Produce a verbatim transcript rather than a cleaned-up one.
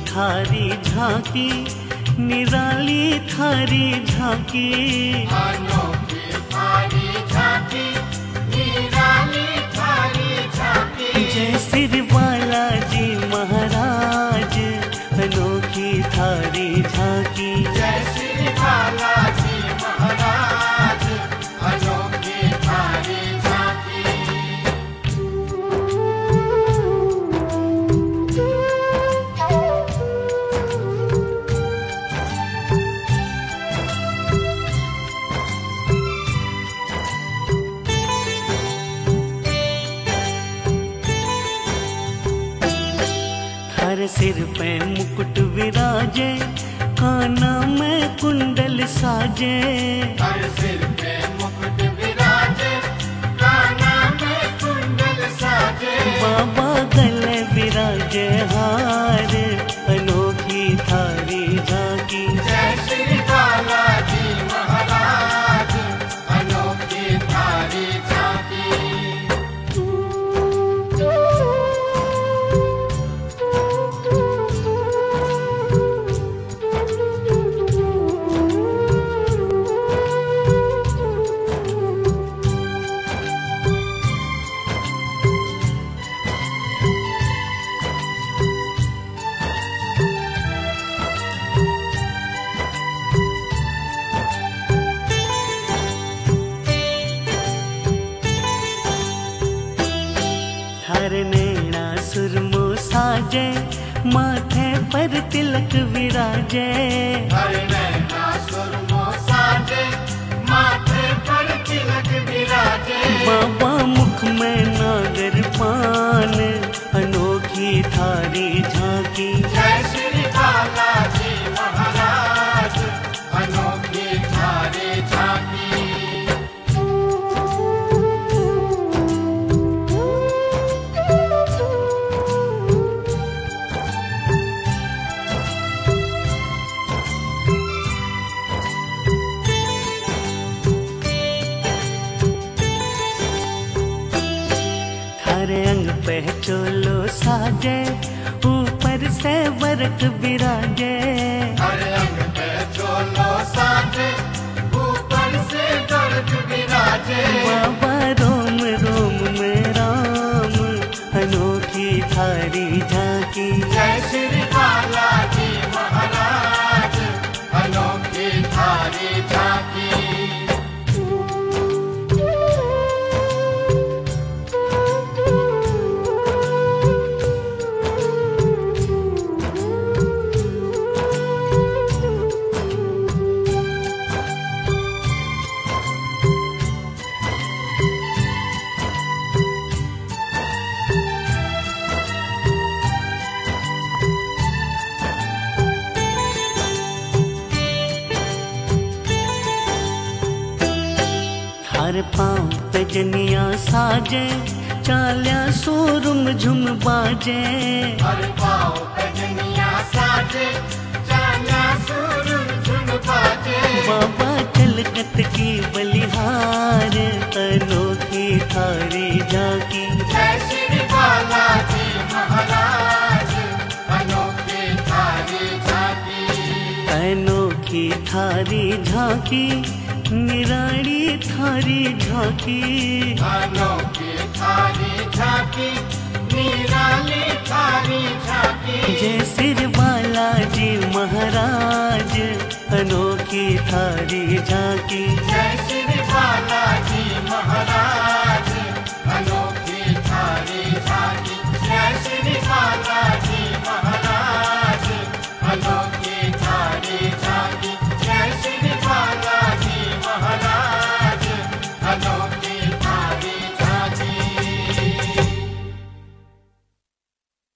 थारी झांकी, निराली थारी झांकी। अनोखी थारी झांकी, निराली थारी झांकी। जय श्री बालाजी महाराज, अनोखी थारी झांकी। जय श्री बालाजी महाराज, अनोखी थारी झांकी। हर सिर पे मुकुट विराजे, काना में कुंडल साजे। हर सिर पे मुकुट विराजे, काना में कुंडल साजे। बाबा गले विराजे हार, अनोखी थारी झांकी। जय श्री बालाजी महाराज, अनोखी थारी झांकी। हर नैना सुरमो साजे, माथे पर तिलक विराजे। हर नैना सुरमो साजे, माथे पर तिलक विराजे। बाबा मुख में नागर पान, अनोखी थारी झांकी। जय श्री बालाजी महाराज, अनोखी थारी झांकी। हरे अंग पे चोलो साजे, ऊपर से वरक विराजे। हर अंग पे चोलो साजे, ऊपर से गरज विराजे। बाबा रोम रोम में राम, अनोखी थारी झांकी। जय श्री बालाजी महाराज, अनोखी थारी झांकी। हर पाँव पे जनिया साजे, चाल्या सोरुम झुम बाजे। हर पाँव पे जनिया साजे, चाल्या सुरुम झुम बाजे। बाबा चलकत की बलिहार, अनोखी थारी झांकी। जय श्री बालाजी महाराज, अनोखी थारी झांकी। अनोखी थारी झांकी, निराली थारी झांकी। अनोखी थारी झांकी, निराली थारी झांकी। जय श्री बालाजी महाराज, अनोखी थारी झांकी। जय